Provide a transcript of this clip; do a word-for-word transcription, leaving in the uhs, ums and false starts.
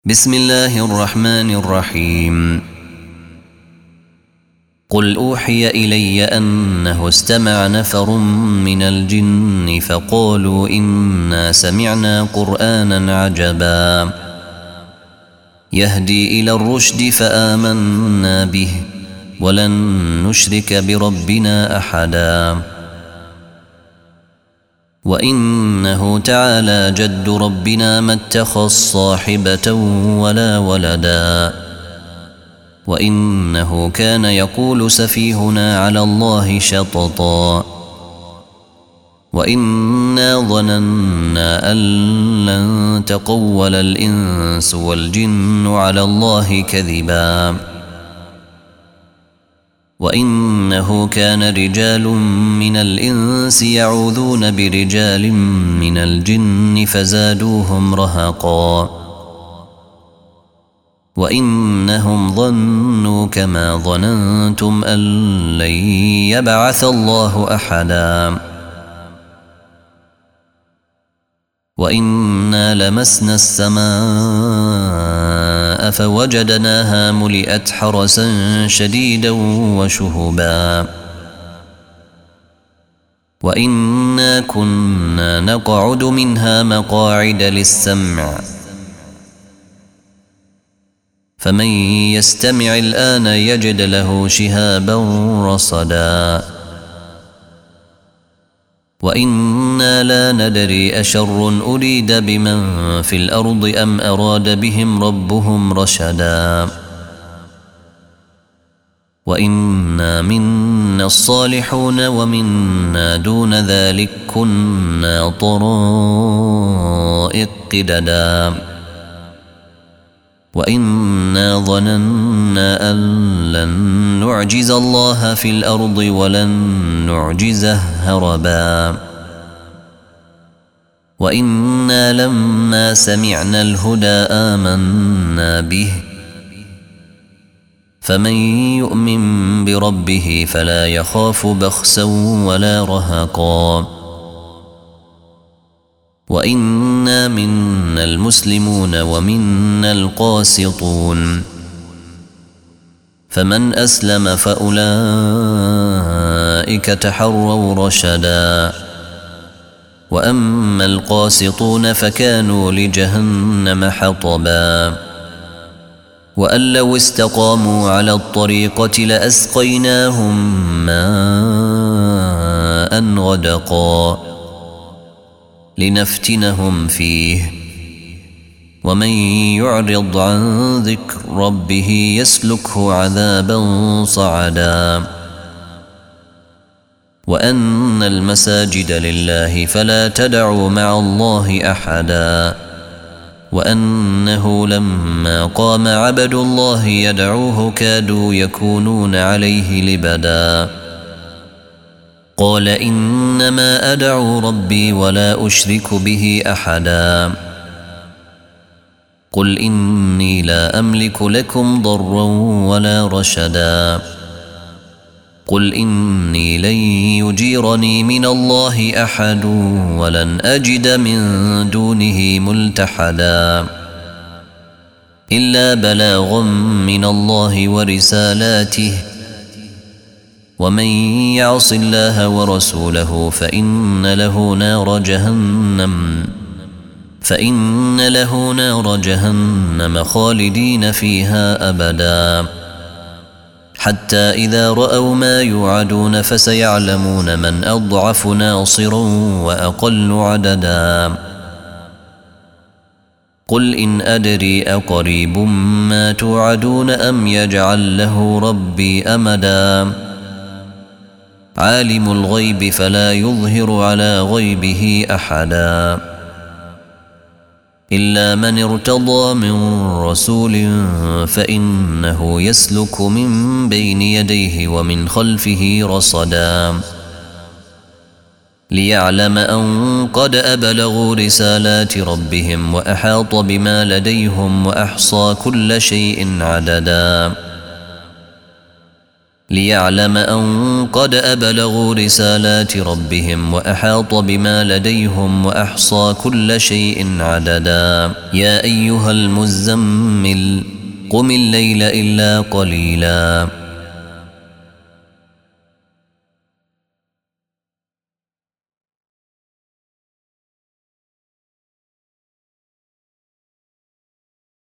بسم الله الرحمن الرحيم. قل أوحي إلي أنه استمع نفر من الجن فقالوا إنا سمعنا قرآنا عجبا يهدي إلى الرشد فآمنا به ولن نشرك بربنا أحدا وإنه تعالى جد ربنا ما اتخذ صاحبة ولا ولدا وإنه كان يقول سفيهنا على الله شططا وإنا ظننا أن لن تقول الإنس والجن على الله كذبا وإنه كان رجال من الإنس يعوذون برجال من الجن فزادوهم رهقا وإنهم ظنوا كما ظننتم أن لن يبعث الله أحدا وإنا لمسنا السماء فوجدناها ملئت حرسا شديدا وشهبا وإنا كنا نقعد منها مقاعد للسمع فمن يستمع الآن يجد له شهابا رصدا وإنا لا ندري أشر أريد بمن في الأرض أم أراد بهم ربهم رشدا وإنا منا الصالحون ومنا دون ذلك كنا طرائق قددا وإنا ظننا أن لن نعجز الله في الأرض ولن نعجزه هربا وإنا لما سمعنا الهدى آمنا به فمن يؤمن بربه فلا يخاف بخسا ولا رهقا وإنا منا المسلمون ومنا القاسطون فمن أسلم فأولئك تحروا رشدا وأما القاسطون فكانوا لجهنم حطبا وأن لو استقاموا على الطريقة لأسقيناهم ماء غدقا لنفتنهم فيه ومن يعرض عن ذكر ربه يسلكه عذابا صعدا وأن المساجد لله فلا تدعوا مع الله أحدا وأنه لما قام عبد الله يدعوه كادوا يكونون عليه لبدا قال إنما أدعو ربي ولا أشرك به أحدا قل إني لا أملك لكم ضرا ولا رشدا قل إني لن يجيرني من الله أحد ولن أجد من دونه ملتحدا إلا بلاغا من الله ورسالاته ومن يعص الله ورسوله فإن له نار جهنم فإن له نار جهنم خالدين فيها أبدا حتى إذا رأوا ما يوعدون فسيعلمون من أضعف ناصرا وأقل عددا قل إن أدري أقريب ما توعدون أم يجعل له ربي أمدا عالم الغيب فلا يظهر على غيبه أحدا إلا من ارتضى من رسول فإنه يسلك من بين يديه ومن خلفه رصدا ليعلم أن قد أبلغوا رسالات ربهم وأحاط بما لديهم وأحصى كل شيء عددا ليعلم أن قد أبلغوا رسالات ربهم وأحاط بما لديهم وأحصى كل شيء عددا. يا أيها المزمل قم الليل إلا قليلا